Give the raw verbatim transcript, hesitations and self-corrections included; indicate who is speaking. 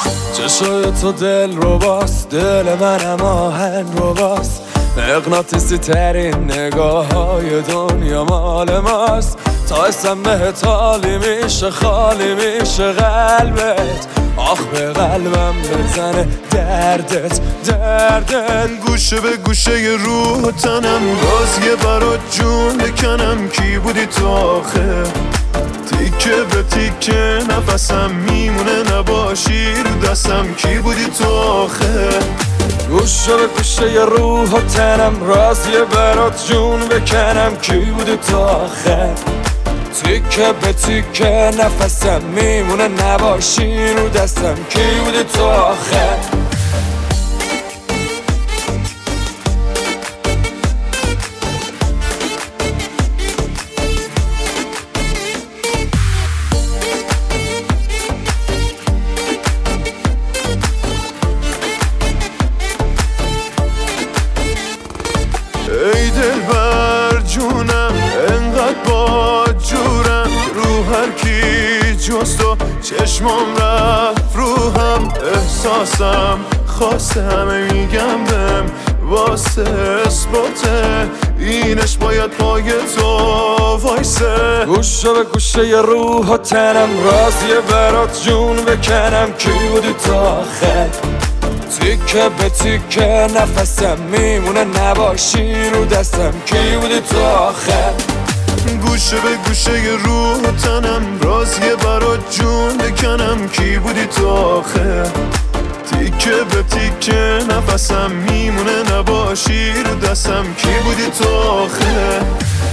Speaker 1: چشای تو دل رو باست، دل منم آهن رو باست، مغناطیسی ترین نگاه های دنیا مال ماست. تا اسم بهت حالی میشه، خالی میشه قلبت، آخ به قلبم بزنه دردت دردت.
Speaker 2: گوشه به گوشه ی روح و تنم، باز یه برات جون بکنم. کی بودی تو آخه؟ تیکه به تیکه نفسم میمونه، نباشی رو دستم. کی بودی تو آخه؟
Speaker 1: گوشه به گوشه ی روح و تنم، راز یه برات جون بکنم. کی بودی تو آخه؟ تیکه به تیکه نفسم میمونه، نباشی رو دستم. کی بودی تو آخه؟
Speaker 2: ای دلبر جونم، انقدر با جورم، رو هر کی جز تو چشمام رفت رو هم. احساسم خواسته همه میگم بهم، واسه اثباته اینش باید پای تو وایسه.
Speaker 1: گوشه به گوشه ی روح و تنم، راز یه برات جون بکنم. کی بودی تو آخه؟ تیکه به تیکه نفسم میمونه، نباشی رو دستم. کی بودی تو آخه؟
Speaker 2: گوشه به گوشه ی روح و تنم، راز یه برات جون بکنم. کی بودی تو آخه؟ تیکه به تیکه نفسم میمونه، نباشی رو دستم. کی بودی تو آخه؟